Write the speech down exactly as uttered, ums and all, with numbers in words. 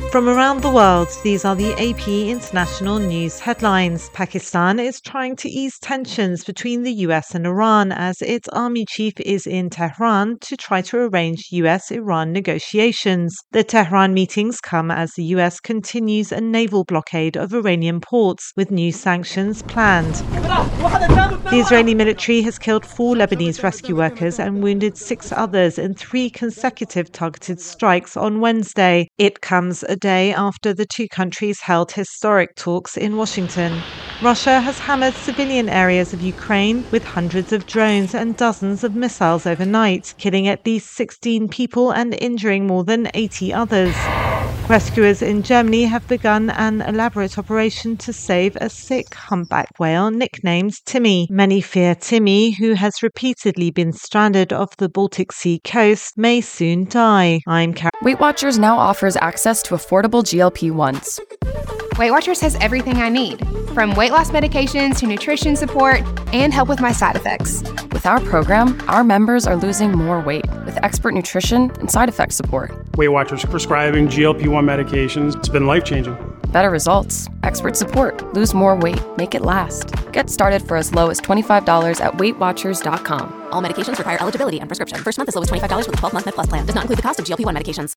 From around the world, these are the A P International News headlines. Pakistan is trying to ease tensions between the U S and Iran as its army chief is in Tehran to try to arrange U S Iran negotiations. The Tehran meetings come as the U S continues a naval blockade of Iranian ports, with new sanctions planned. The Israeli military has killed four Lebanese rescue workers and wounded six others in three consecutive targeted strikes on Wednesday. It comes a day after the two countries held historic talks in Washington. Russia has hammered civilian areas of Ukraine with hundreds of drones and dozens of missiles overnight, killing at least sixteen people and injuring more than eighty others. Rescuers in Germany have begun an elaborate operation to save a sick humpback whale nicknamed Timmy. Many fear Timmy, who has repeatedly been stranded off the Baltic Sea coast, may soon die. I'm Karen. Weight Watchers now offers access to affordable G L P ones. Weight Watchers has everything I need, from weight loss medications to nutrition support and help with my side effects. With our program, our members are losing more weight with expert nutrition and side effect support. Weight Watchers prescribing G L P one medications. It's been life-changing. Better results, expert support, lose more weight, make it last. Get started for as low as twenty-five dollars at weight watchers dot com. All medications require eligibility and prescription. First month is low as twenty-five dollars with a twelve-month Med Plus plan. Does not include the cost of G L P one medications.